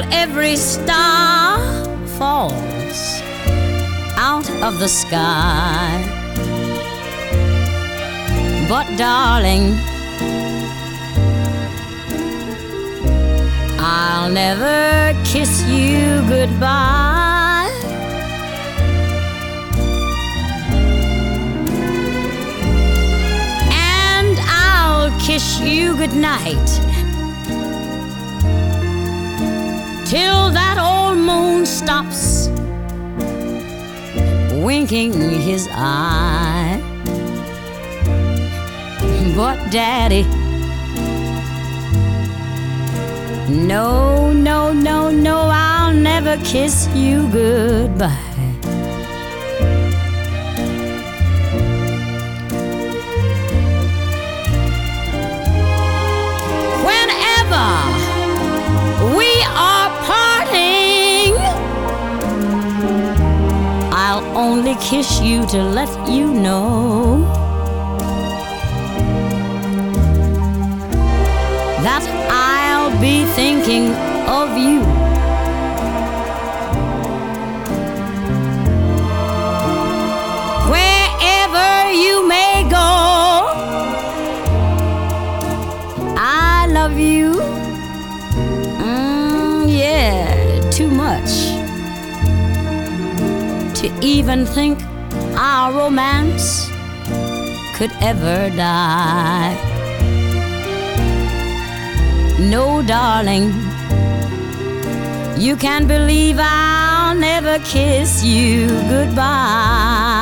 every star falls out of the sky. But darling, I'll never kiss you goodbye. And I'll kiss you goodnight till that old moon stops winking his eye. But Daddy, no, no, no, no, I'll never kiss you goodbye. Whenever we are parting, I'll only kiss you to let you know that I'll be thinking of you. Wherever you may go, I love you, yeah, too much to even think our romance could ever die. No, darling, you can believe I'll never kiss you goodbye.